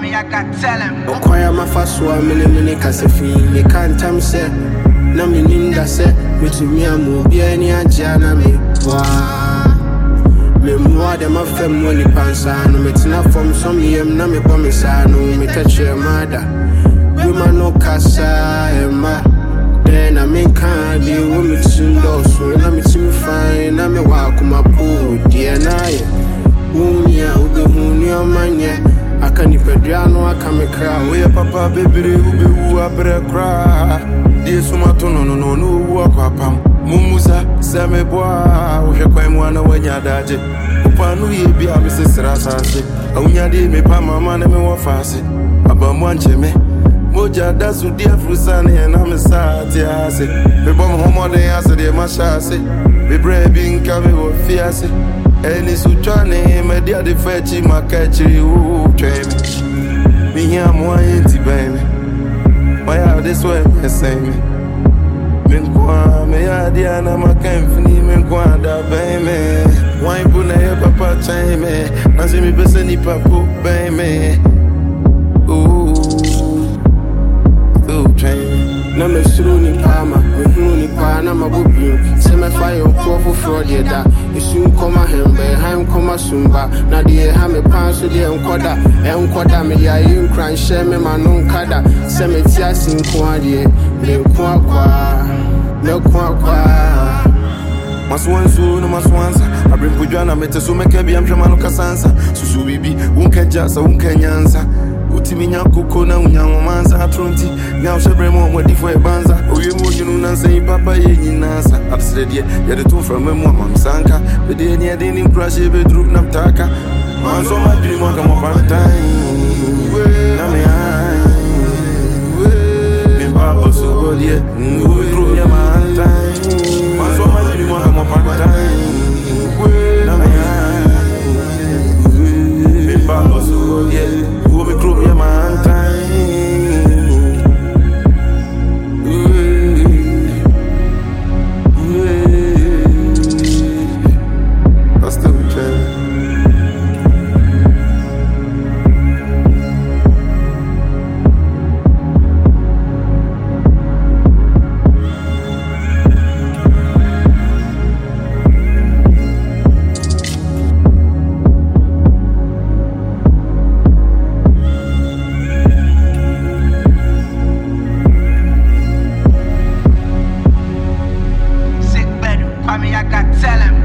Kwame, I got tell him. Okwaya mafaswa mini kasefi me can't say na me ninda se metumi amu bia ni agya na me wa me mo de ma fam woni pansa no metina fom som yem na me bɔ me sa no me kache mada we ma no kasa ema then I mean can't be women to so na me timi fine na me wa kuma po dia na ye unya ube manya akani pedriano akamekra we papa bebere ube wu abre kra die sumato no wu akwapam mumusa seme boa wo hwekwan mu ana wanya daje upanu ye bia me sesra sase awunya de me pa mama na me wo fase abamu ancheme moja dasu dia frusane na me saati ase me bom homoden ase de ma shase be brebi nka me wo fiase eni suchane me dia de fechi makachiri u tweme me hia mo ayenti baby why are this way me say me kwa me ya dia na makamfini me kwa da baby why bu na ye papa chain me na se mi pese ni papo baby na me suru ni pama me hunu ni pa na mabobi se me fa yo ko for de da isu koma hembe han koma sumba na de ha me pan so de enkoda me ya yin kran she me manon kada se me tia sin ko ade me kwa Maswansu no maswansa abrimpo jwana meteso mekebi amhwema no kasansa susu bibi wonkaja sa wonkanyansa utiminya koko na unyanwomansa atronti nya ohyebremo modifo ebanza oyemu nyinu nansen papa ye nyinasa absredie yede to from memu amamsanka bede ni ede ni krashe bedru na mtaka manzo madri mo kama pantai na me ai me babo so godie ngudru ya mantai manzo madri mo kama pantai na me ai me babo so godie me group ya man Sick bed, Kwame, I got tell him.